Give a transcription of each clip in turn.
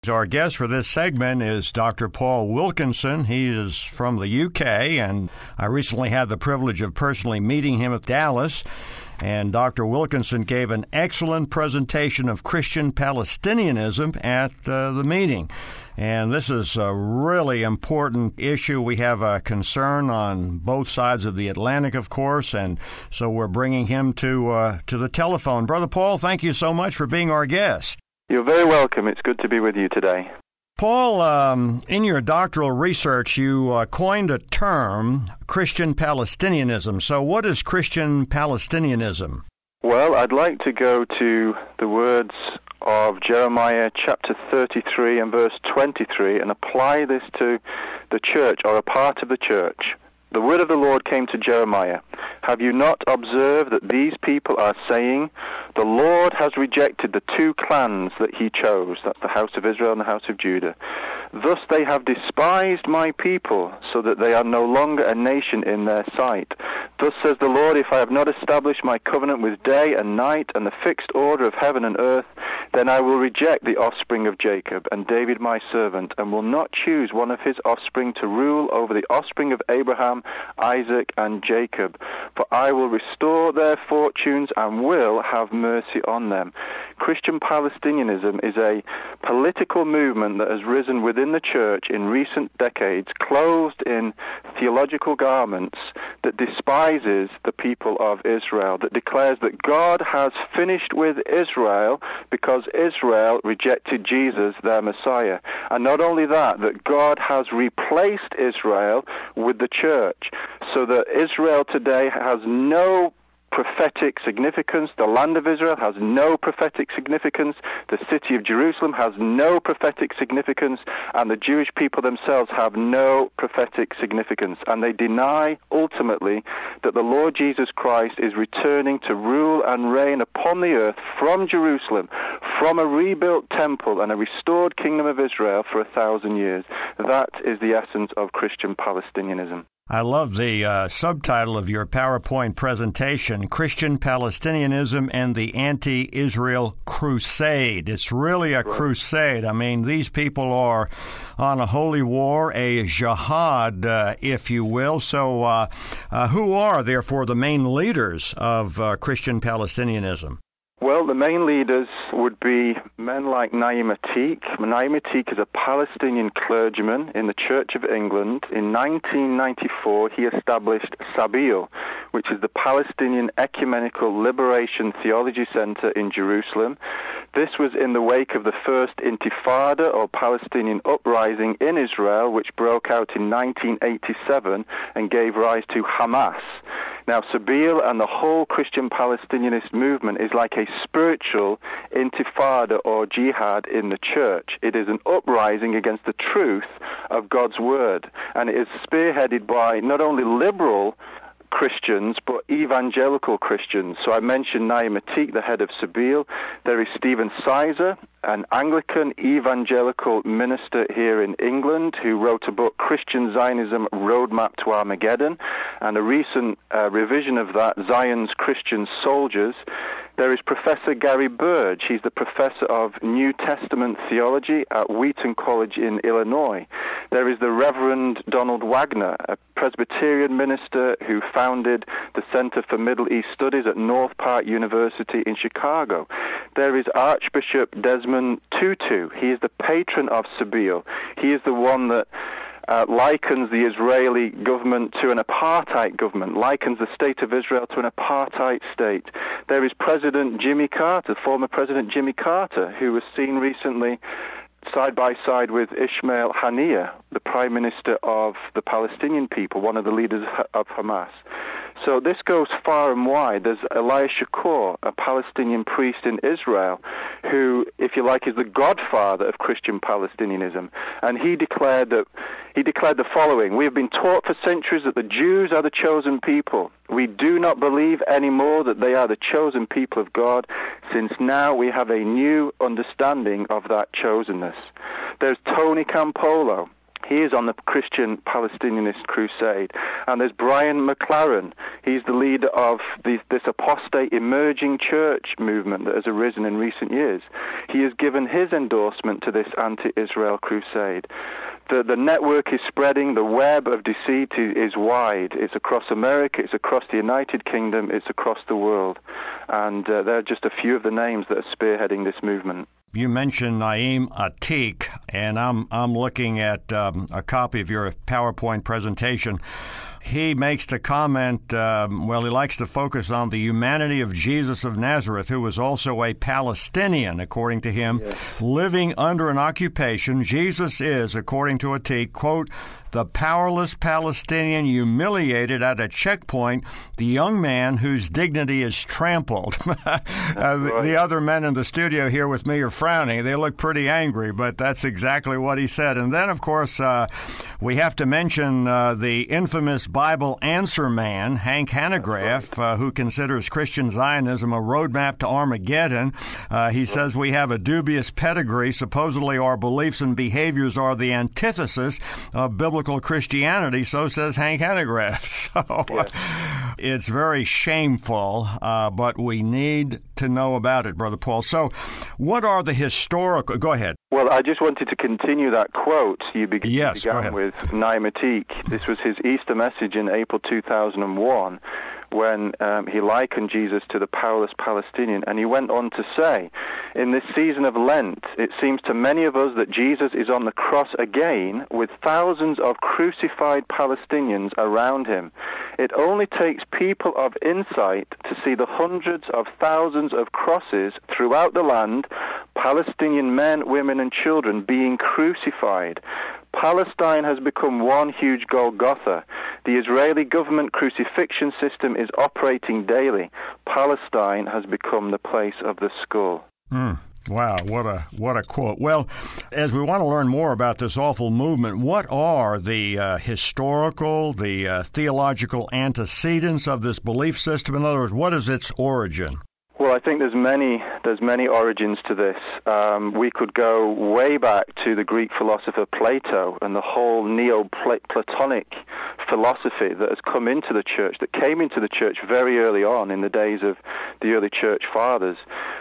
Our guest for this segment is Dr. Paul Wilkinson. He is from the UK, and I recently had the privilege of personally meeting him at Dallas. And Dr. Wilkinson gave an excellent presentation of Christian Palestinianism at the meeting. And this is a really important issue. We have a concern on both sides of the Atlantic, of course, and so we're bringing him to the telephone. Brother Paul, thank you so much for being our guest. You're very welcome. It's good to be with you today. Paul, in your doctoral research, you coined a term, Christian Palestinianism. So what is Christian Palestinianism? Well, I'd like to go to the words of Jeremiah chapter 33 and verse 23 and apply this to the church or a part of the church. The word of the Lord came to Jeremiah. Have you not observed that these people are saying, the Lord has rejected the two clans that he chose, that's the house of Israel and the house of Judah. Thus they have despised my people, so that they are no longer a nation in their sight. Thus says the Lord, if I have not established my covenant with day and night and the fixed order of heaven and earth, then I will reject the offspring of Jacob and David my servant, and will not choose one of his offspring to rule over the offspring of Abraham, Isaac, and Jacob. For I will restore their fortunes and will have mercy on them. Christian Palestinianism is a political movement that has risen within the church in recent decades, clothed in theological garments, that despises the people of Israel, that declares that God has finished with Israel because Israel rejected Jesus, their Messiah. And not only that, that God has replaced Israel with the church, so that Israel today has no prophetic significance. The land of Israel has no prophetic significance. The city of Jerusalem has no prophetic significance. And the Jewish people themselves have no prophetic significance. And they deny, ultimately, that the Lord Jesus Christ is returning to rule and reign upon the earth from Jerusalem, from a rebuilt temple and a restored kingdom of Israel for 1,000 years. That is the essence of Christian Palestinianism. I love the subtitle of your PowerPoint presentation, Christian Palestinianism and the Anti-Israel Crusade. It's really a crusade. I mean, these people are on a holy war, a jihad, if you will. So who are, therefore, the main leaders of Christian Palestinianism? Well, the main leaders would be men like Naim Atik. Naim Atik is a Palestinian clergyman in the Church of England. In 1994, he established Sabeel, which is the Palestinian Ecumenical Liberation Theology Center in Jerusalem. This was in the wake of the first Intifada, or Palestinian uprising in Israel, which broke out in 1987 and gave rise to Hamas. Now, Sabeel and the whole Christian Palestinianist movement is like a spiritual intifada or jihad in the church. It is an uprising against the truth of God's word, and it is spearheaded by not only liberal Christians, but evangelical Christians. So I mentioned Naim Atik, the head of Sabeel. There is Stephen Sizer, an Anglican evangelical minister here in England, who wrote a book, Christian Zionism, Roadmap to Armageddon, and a recent revision of that, Zion's Christian Soldiers. There is Professor Gary Burge. He's the professor of New Testament theology at Wheaton College in Illinois. There is the Reverend Donald Wagner, a Presbyterian minister who founded the Center for Middle East Studies at North Park University in Chicago. There is Archbishop Desmond Tutu. He is the patron of Sabeel. He is the one that likens the Israeli government to an apartheid government, likens the state of Israel to an apartheid state. There is President Jimmy Carter, former President Jimmy Carter, who was seen recently side by side with Ismail Haniyeh, the Prime Minister of the Palestinian people, one of the leaders of Hamas. So this goes far and wide. There's Elias Shakur, a Palestinian priest in Israel, who, if you like, is the godfather of Christian Palestinianism. And he declared the following: "We have been taught for centuries that the Jews are the chosen people. We do not believe anymore that they are the chosen people of God, since now we have a new understanding of that chosenness." There's Tony Campolo. He is on the Christian Palestinianist crusade. And there's Brian McLaren. He's the leader of this apostate emerging church movement that has arisen in recent years. He has given his endorsement to this anti-Israel crusade. The network is spreading. The web of deceit is wide. It's across America. It's across the United Kingdom. It's across the world. And there are just a few of the names that are spearheading this movement. You mentioned Naim Atik, and I'm looking at a copy of your PowerPoint presentation. He makes the comment, he likes to focus on the humanity of Jesus of Nazareth, who was also a Palestinian, according to him, living under an occupation. Jesus is, according to Atik, quote, the powerless Palestinian humiliated at a checkpoint, the young man whose dignity is trampled. The other men in the studio here with me are frowning. They look pretty angry, but that's exactly what he said. And then, of course, we have to mention the infamous Bible answer man, Hank Hanegraaff, who considers Christian Zionism a roadmap to Armageddon. He says we have a dubious pedigree. Supposedly our beliefs and behaviors are the antithesis of biblical Christianity, so says Hank Hanegraaff. So it's very shameful, but we need to know about it, Brother Paul. So what are the historical... Go ahead. Well, I just wanted to continue that quote you began with, Naim Atik. This was his Easter message in April 2001, when he likened Jesus to the powerless Palestinian. And he went on to say, in this season of Lent, it seems to many of us that Jesus is on the cross again with thousands of crucified Palestinians around him. It only takes people of insight to see the hundreds of thousands of crosses throughout the land, Palestinian men, women, and children being crucified. Palestine has become one huge Golgotha. The Israeli government crucifixion system is operating daily. Palestine has become the place of the skull. Wow, what a quote. Well, as we want to learn more about this awful movement, what are the historical, the theological antecedents of this belief system? In other words, what is its origin? Well, I think there's many origins to this. We could go way back to the Greek philosopher Plato and the whole Neoplatonic philosophy that has come into the church, that came into the church very early on in the days of the early church fathers,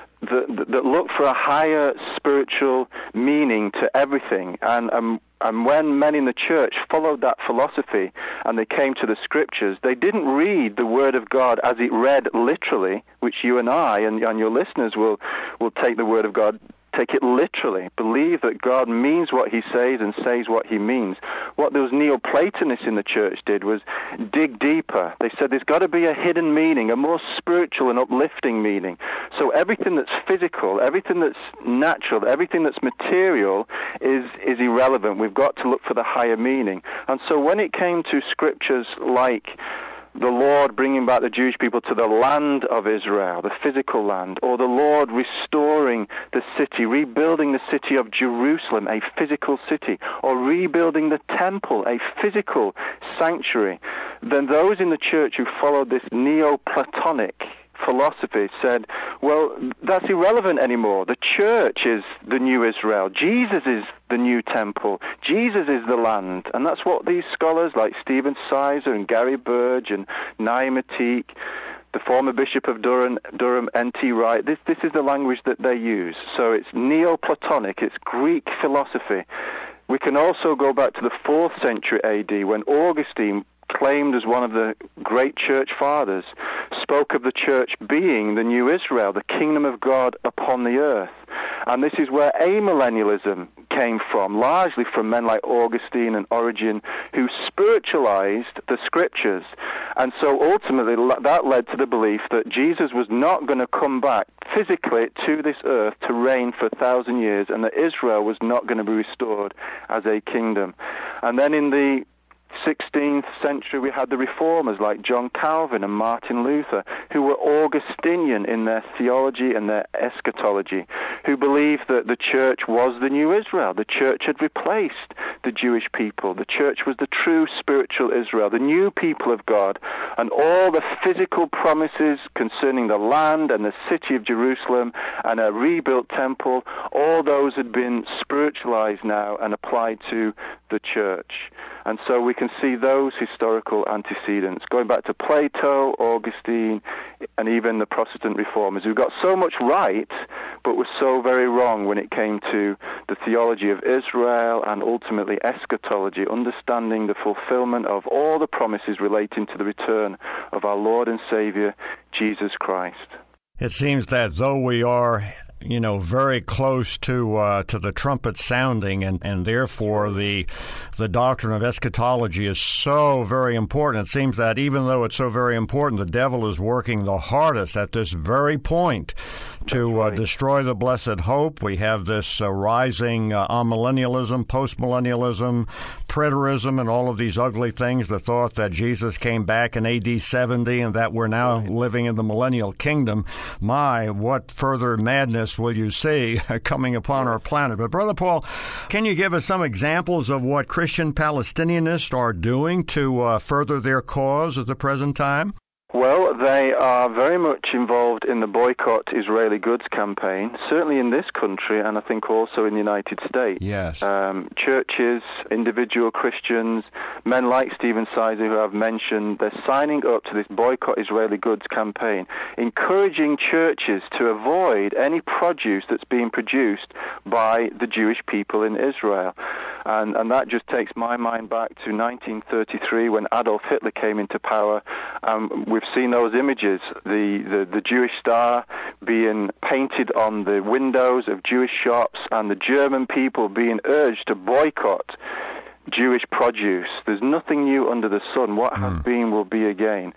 that look for a higher spiritual meaning to everything. And when men in the church followed that philosophy and they came to the scriptures, they didn't read the Word of God as it read literally, which you and I and your listeners will take the Word of God, take it literally, believe that God means what he says and says what he means. What those Neoplatonists in the church did was dig deeper. They said there's got to be a hidden meaning, a more spiritual and uplifting meaning. So everything that's physical, everything that's natural, everything that's material is irrelevant. We've got to look for the higher meaning. And so when it came to scriptures like the Lord bringing back the Jewish people to the land of Israel, the physical land, or the Lord restoring the city, rebuilding the city of Jerusalem, a physical city, or rebuilding the temple, a physical sanctuary, then those in the church who followed this Neoplatonic philosophy said, well, that's irrelevant anymore. The church is the new Israel. Jesus is the new temple. Jesus is the land. And that's what these scholars like Stephen Sizer and Gary Burge and Naim Atik, the former Bishop of Durham, N.T. Wright, this is the language that they use. So it's Neoplatonic, it's Greek philosophy. We can also go back to the 4th century A.D. when Augustine, claimed as one of the great church fathers, spoke of the church being the new Israel, the kingdom of God upon the earth. And this is where amillennialism came from, largely from men like Augustine and Origen, who spiritualized the scriptures. And so ultimately that led to the belief that Jesus was not going to come back physically to this earth to reign for 1,000 years, and that Israel was not going to be restored as a kingdom. And then in the 16th century, we had the reformers like John Calvin and Martin Luther, who were Augustinian in their theology and their eschatology, who believed that the church was the new Israel. The church had replaced the Jewish people. The church was the true spiritual Israel, the new people of God, and all the physical promises concerning the land and the city of Jerusalem and a rebuilt temple, all those had been spiritualized now and applied to the church. And so we can see those historical antecedents, going back to Plato, Augustine, and even the Protestant reformers, who got so much right, but were so very wrong when it came to the theology of Israel and ultimately eschatology, understanding the fulfillment of all the promises relating to the return of our Lord and Savior, Jesus Christ. It seems that though we are very close to the trumpet sounding, and therefore the doctrine of eschatology is so very important. It seems that even though it's so very important, the devil is working the hardest at this very point to destroy the blessed hope. We have this rising amillennialism, postmillennialism, preterism, and all of these ugly things, the thought that Jesus came back in AD 70 and that we're now living in the millennial kingdom. My, what further madness will you see coming upon our planet? But Brother Paul, can you give us some examples of what Christian Palestinianists are doing to further their cause at the present time? Well, they are very much involved in the Boycott Israeli Goods campaign, certainly in this country and I think also in the United States. Yes. Churches, individual Christians, men like Stephen Sizer, who I've mentioned, they're signing up to this Boycott Israeli Goods campaign, encouraging churches to avoid any produce that's being produced by the Jewish people in Israel. And that just takes my mind back to 1933 when Adolf Hitler came into power. We've seen those images, the Jewish star being painted on the windows of Jewish shops and the German people being urged to boycott Jewish produce. There's nothing new under the sun. What has been will be again.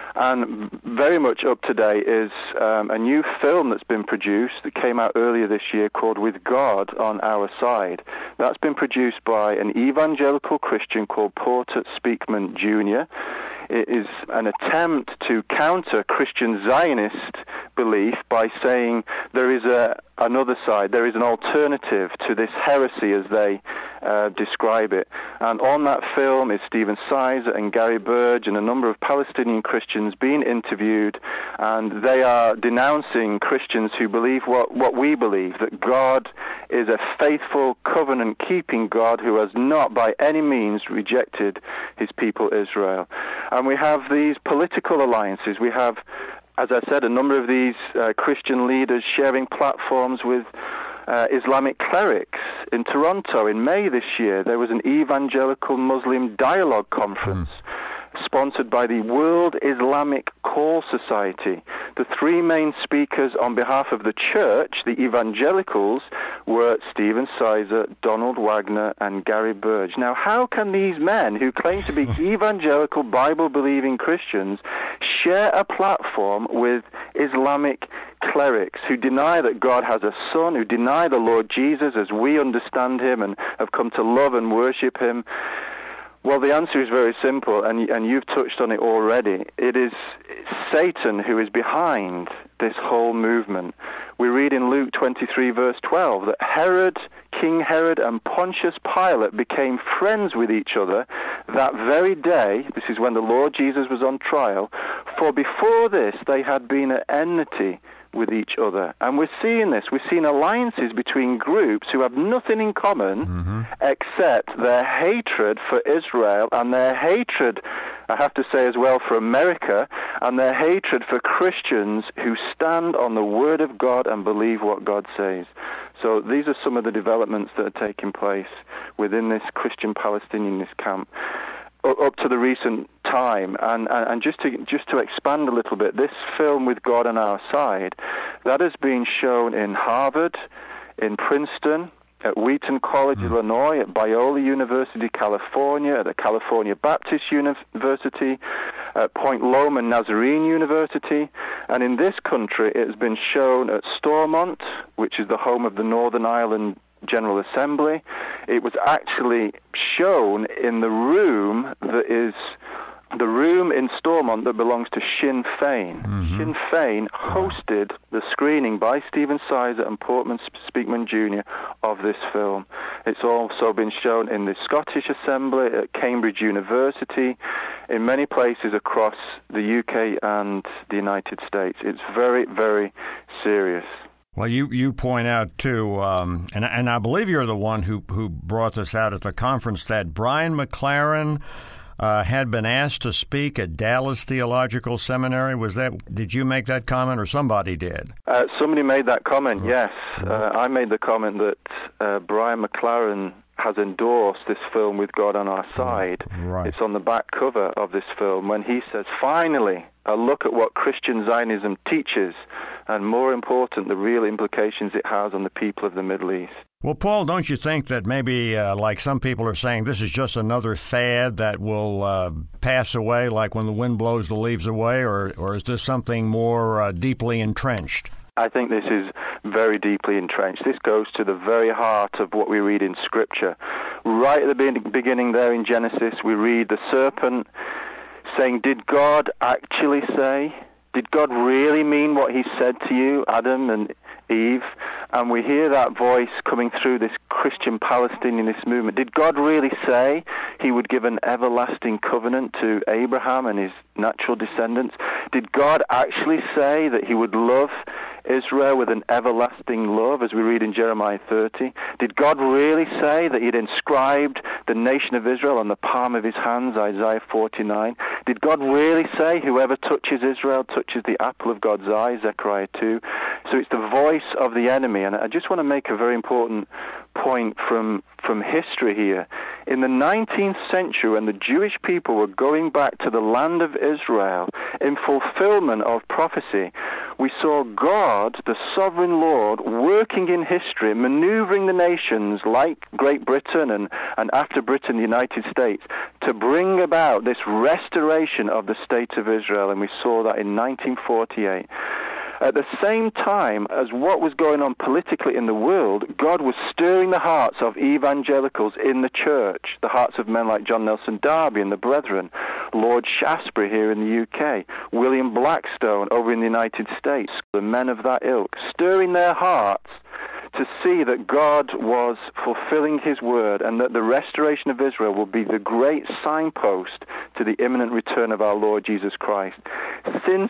And very much up to date is a new film that's been produced that came out earlier this year called With God on Our Side. That's been produced by an evangelical Christian called Porter Speakman Jr. It is an attempt to counter Christian Zionist belief by saying there is another side, there is an alternative to this heresy as they describe it. And on that film is Stephen Sizer and Gary Burge and a number of Palestinian Christians being interviewed, and they are denouncing Christians who believe what we believe, that God is a faithful, covenant-keeping God who has not by any means rejected his people Israel. And we have these political alliances. We have, as I said, a number of these Christian leaders sharing platforms with Islamic clerics. In Toronto in May this year, there was an evangelical Muslim dialogue conference sponsored by the World Islamic Call Society. The three main speakers on behalf of the church, the evangelicals, were Stephen Sizer, Donald Wagner, and Gary Burge. Now, how can these men, who claim to be evangelical, Bible-believing Christians, share a platform with Islamic clerics who deny that God has a son, who deny the Lord Jesus as we understand him and have come to love and worship him? Well, the answer is very simple, and you've touched on it already. It is Satan who is behind this whole movement. We read in Luke 23, verse 12, that Herod, King Herod, and Pontius Pilate became friends with each other that very day. This is when the Lord Jesus was on trial. For before this, they had been at enmity with each other. And we're seeing this. We're seeing alliances between groups who have nothing in common except their hatred for Israel and their hatred, I have to say as well, for America, and their hatred for Christians who stand on the Word of God and believe what God says. So these are some of the developments that are taking place within this Christian Palestinianist camp up to the recent time. And just to expand a little bit, this film With God on Our Side, that has been shown in Harvard, in Princeton, at Wheaton College, Illinois, at Biola University, California, at the California Baptist University, at Point Loma Nazarene University, and in this country it has been shown at Stormont, which is the home of the Northern Ireland General Assembly. It was actually shown in the room that is the room in Stormont that belongs to Sinn Féin. Mm-hmm. Sinn Féin hosted the screening by Stephen Sizer and Portman Speakman Jr. of this film. It's also been shown in the Scottish Assembly, at Cambridge University, in many places across the UK and the United States. It's very, very serious. Well, you point out, too, and I believe you're the one who brought this out at the conference, that Brian McLaren had been asked to speak at Dallas Theological Seminary. Did you make that comment, or somebody did? Somebody made that comment, yes. I made the comment that Brian McLaren has endorsed this film, With God on Our Side. Right. It's on the back cover of this film when he says, finally, a look at what Christian Zionism teaches, and more important, the real implications it has on the people of the Middle East. Well, Paul, don't you think that maybe, like some people are saying, this is just another fad that will pass away, like when the wind blows the leaves away, or is this something more deeply entrenched? I think this is very deeply entrenched. This goes to the very heart of what we read in Scripture. Right at the beginning there in Genesis, we read the serpent saying, did God actually say? Did God really mean what he said to you, Adam and Eve? And we hear that voice coming through this Christian Palestinianist movement. Did God really say he would give an everlasting covenant to Abraham and his natural descendants? Did God actually say that he would love Israel with an everlasting love, as we read in Jeremiah 30? Did God really say that he'd inscribed the nation of Israel on the palm of his hands, Isaiah 49? Did God really say whoever touches Israel touches the apple of God's eye, Zechariah 2? So it's the voice of the enemy. And I just want to make a very important point from history here. In the 19th century, when the Jewish people were going back to the land of Israel in fulfillment of prophecy, we saw God, the sovereign Lord, working in history, maneuvering the nations like Great Britain and after Britain, the United States, to bring about this restoration of the state of Israel. And we saw that in 1948. At the same time as what was going on politically in the world, God was stirring the hearts of evangelicals in the church, the hearts of men like John Nelson Darby and the Brethren, Lord Shaftesbury here in the UK, William Blackstone over in the United States, the men of that ilk, stirring their hearts to see that God was fulfilling his word and that the restoration of Israel will be the great signpost to the imminent return of our Lord Jesus Christ. Since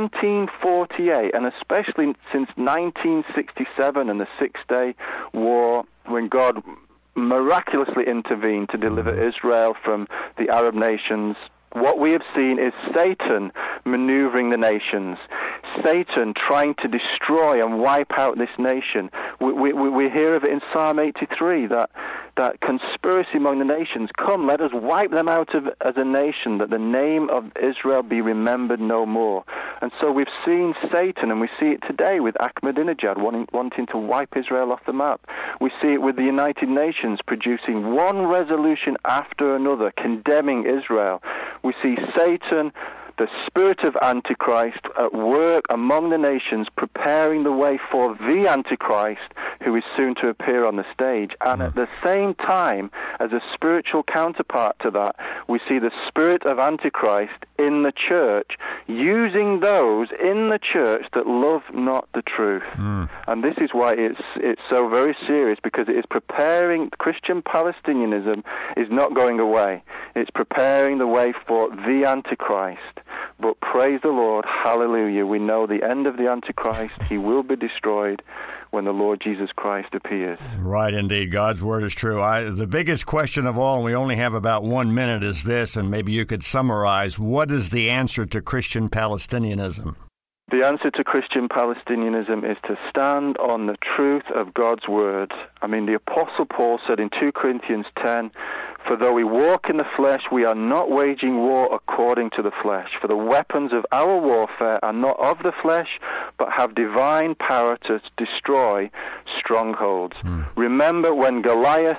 1948, and especially since 1967 and the Six-Day War, when God miraculously intervened to deliver Israel from the Arab nations, what we have seen is Satan maneuvering the nations, Satan trying to destroy and wipe out this nation. We hear of it in Psalm 83, that conspiracy among the nations. Come, let us wipe them out as a nation, that the name of Israel be remembered no more. And so we've seen Satan, and we see it today with Ahmadinejad wanting to wipe Israel off the map. We see it with the United Nations producing one resolution after another condemning Israel. We see Satan, the spirit of Antichrist, at work among the nations, preparing the way for the Antichrist, who is soon to appear on the stage. And at the same time, as a spiritual counterpart to that, we see the spirit of Antichrist in the church, using those in the church that love not the truth. And this is why it's so very serious, because it is preparing. Christian Palestinianism is not going away. It's preparing the way for the Antichrist. But praise the Lord, hallelujah, we know the end of the Antichrist. He will be destroyed when the Lord Jesus Christ appears. Right, indeed. God's word is true. The biggest question of all, and we only have about 1 minute, is this, and maybe you could summarize, what is the answer to Christian Palestinianism? The answer to Christian Palestinianism is to stand on the truth of God's word. I mean, the Apostle Paul said in 2 Corinthians 10, for though we walk in the flesh, we are not waging war according to the flesh. For the weapons of our warfare are not of the flesh, but have divine power to destroy strongholds. Remember when Goliath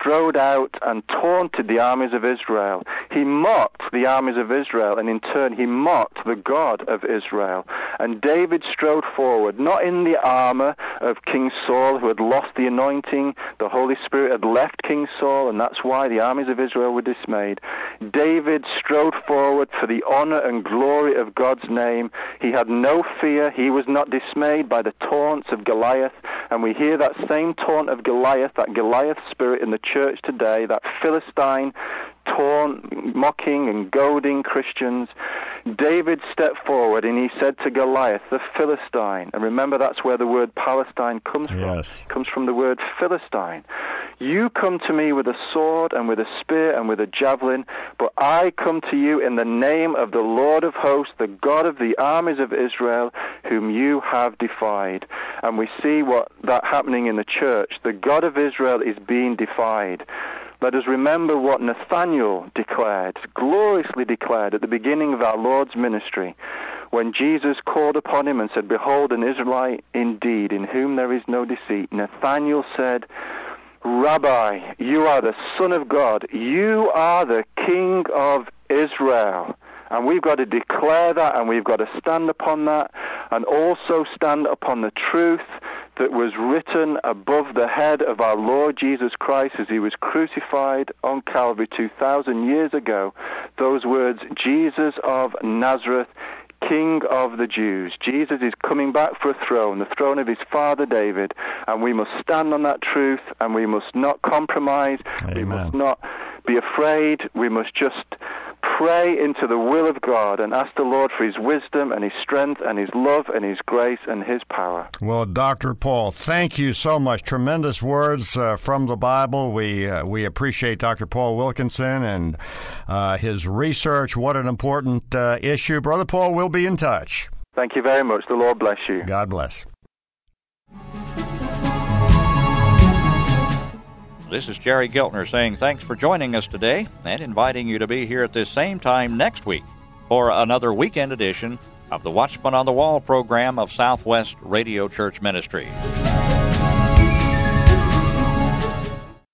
strode out and taunted the armies of Israel. He mocked the armies of Israel, and in turn he mocked the God of Israel. And David strode forward, not in the armor of King Saul, who had lost the anointing. The Holy Spirit had left King Saul, and that's why the armies of Israel were dismayed. David strode forward for the honor and glory of God's name. He had no fear. He was not dismayed by the taunts of Goliath. And we hear that same taunt of Goliath, that Goliath spirit in the church today, that Philistine taunt, mocking and goading Christians. David stepped forward and he said to Goliath, the Philistine, and remember that's where the word Palestine comes from. Yes. It comes from the word Philistine. You come to me with a sword and with a spear and with a javelin, but I come to you in the name of the Lord of hosts, the God of the armies of Israel, whom you have defied. And we see that happening in the church. The God of Israel is being defied. Let us remember what Nathanael declared, gloriously declared at the beginning of our Lord's ministry, when Jesus called upon him and said, behold, an Israelite indeed, in whom there is no deceit. Nathanael said, Rabbi, you are the Son of God. You are the King of Israel. And we've got to declare that, and we've got to stand upon that, and also stand upon the truth that was written above the head of our Lord Jesus Christ as he was crucified on Calvary 2,000 years ago. Those words, Jesus of Nazareth, King of the Jews. Jesus is coming back for a throne, the throne of his father David, and we must stand on that truth, and we must not compromise. Amen. We must not be afraid. We must just pray into the will of God and ask the Lord for his wisdom and his strength and his love and his grace and his power. Well, Dr. Paul, thank you so much. Tremendous words from the Bible. We appreciate Dr. Paul Wilkinson and his research. What an important issue. Brother Paul, we'll be in touch. Thank you very much. The Lord bless you. God bless. This is Jerry Giltner saying thanks for joining us today and inviting you to be here at this same time next week for another weekend edition of the Watchman on the Wall program of Southwest Radio Church Ministries.